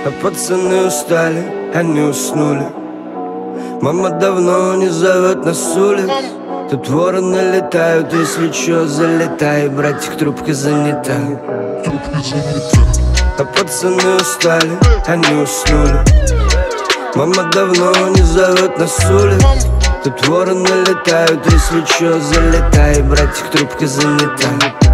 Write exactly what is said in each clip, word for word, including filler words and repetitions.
А пацаны устали, они уснули. Мама давно не зовет нас с улиц. Тут вороны летают, если чё, залетай. Братик, трубка занята. А пацаны устали, они уснули. Мама давно не зовет нас с улиц. Тут вороны летают, если чё, залетай. Братик, трубка занята.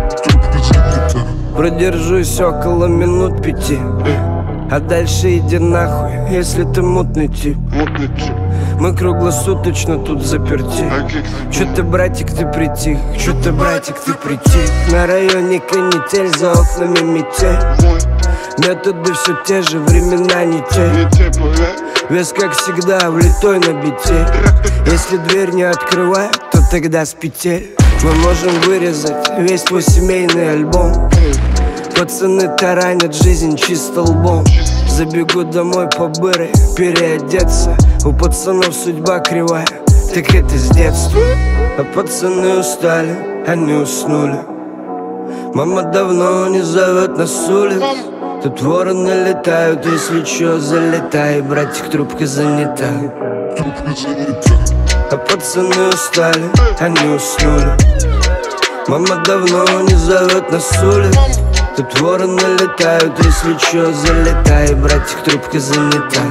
Продержусь около минут пяти, а дальше иди нахуй, если ты мутный тип. Мы круглосуточно тут заперти. Чё ты, братик, ты притих? Чё ты, братик, ты притих? На районе канитель, за окнами метель. Методы все те же, времена не те. Вес, как всегда, влитой на бите. Если дверь не открывает, то тогда с петель мы можем вырезать весь твой семейный альбом. Пацаны таранят жизнь чисто лбом. Забегу домой по быры, переодеться. У пацанов судьба кривая, так это с детства. А пацаны устали, они уснули. Мама давно не зовет нас с улиц. Тут вороны летают, если чё, залетай. Братик, трубка занята. А пацаны устали, они уснули. Мама давно не зовет нас с улиц. Тут вороны летают, если чё, залетай. Братик, трубка занята.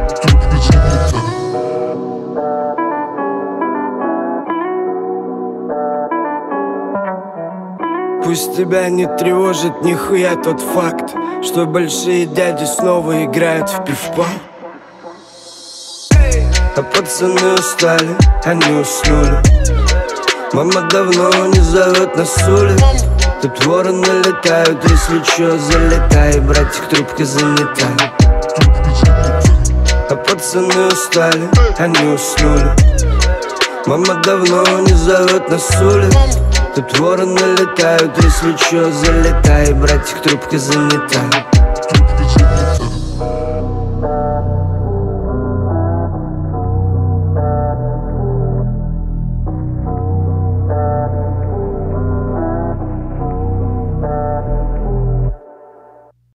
Пусть тебя не тревожит нихуя тот факт, что большие дяди снова играют в пивпа. А пацаны устали, они уснули. Мама давно не зовет нас с улиц. Тут вороны летают, если чё, залетай. Братик, трубка занята. А пацаны устали, они уснули. Мама давно не зовет нас с улиц. Тут вороны летают, если чё, залетай. Братик, трубка занята.